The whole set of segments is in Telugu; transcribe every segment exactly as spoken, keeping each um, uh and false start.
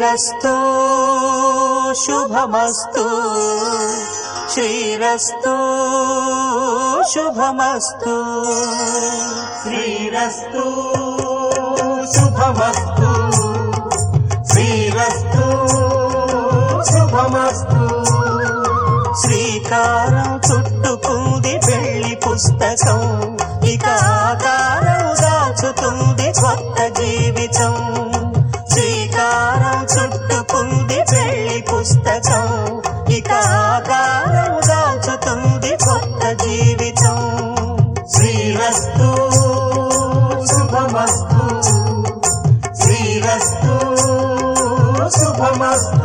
శ్రీరస్తు శుభమస్తు శ్రీరస్తు శుభమస్తు శ్రీరస్తు శుభమస్తు శ్రీరస్తు శుభమస్తు శ్రీకారం చుట్టుకుంది పెళ్లి పుస్తకం ఇక ఆకారం దాచుతుంది కొత్త జీవితం శ్రీకారం చుట్టుకుంది పెళ్లి పుస్తకం ఇక ఆకారం దాచుతుంది కొత్త జీవితం శ్రీరస్తు శుభమస్తు శ్రీరస్తు శుభమస్తు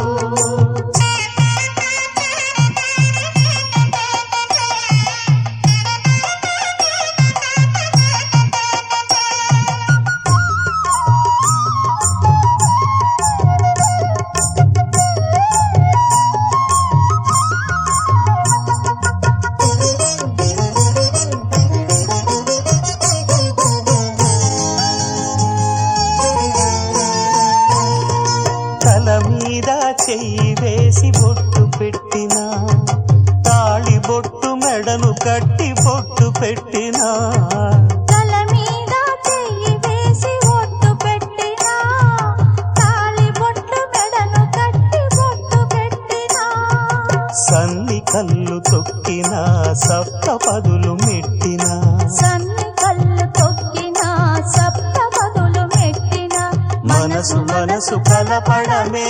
తల మీద చెయ్యి వేసి బొట్టు పెట్టినా తాళి బొట్టు మెడను కట్టి బొట్టు పెట్టినా తల మీద చెయ్యి వేసి బొట్టు పెట్టినా తాళి బొట్టు మెడను కట్టి బొట్టు పెట్టినా సన్ని కళ్ళు తొక్కినా సప్త పదులు మెట్టినా సన్ని కళ్ళు తొక్కినా సప్త పదులు మెట్టినా మనసు మనసు కలపడమే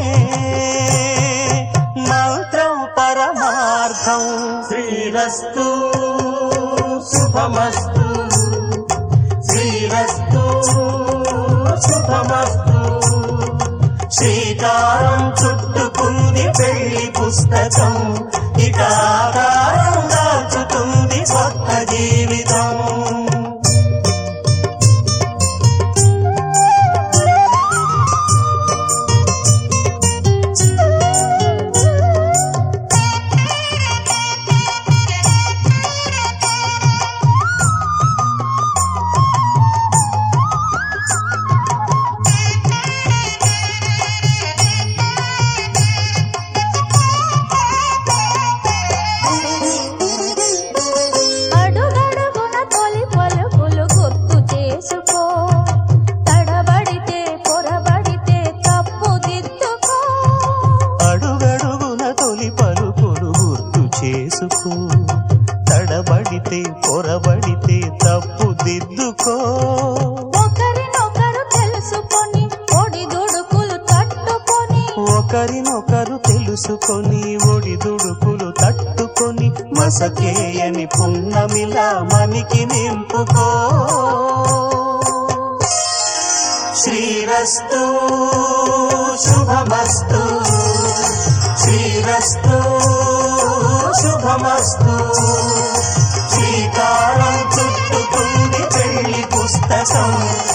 మంత్రం పరమార్థం శ్రీరస్తు శుభమస్తు శ్రీరస్తు శుభమస్తు శ్రీకారం చుట్టుకుంది పెళ్లి పుస్తకం ఇక ఆకారం దాచుతుంది కొత్త జీవితం అడుగడుగున తొలి పలుకులు గుర్తు చేసుకో తడబడితే పొరబడితే తప్పు దిద్దుకో అడుగడుగున తొలి పలుకులు గుర్తు చేసుకో తడబడితే పొరబడితే తప్పు దిద్దుకో ఒకరినొకరు తెలుసుకొని ఒడిదుడుకులు తట్టుకొని ఒకరినొకరు తెలుసుకొని ఒడిదుడుకులు తట్టుకొని మసకేయని పున్నమిలా మనికి నింపుకో శ్రీరస్తు శుభమస్తు శ్రీరస్తు శుభమస్తు శ్రీకారం చుట్టుకుంది పెళ్లి పుస్తకం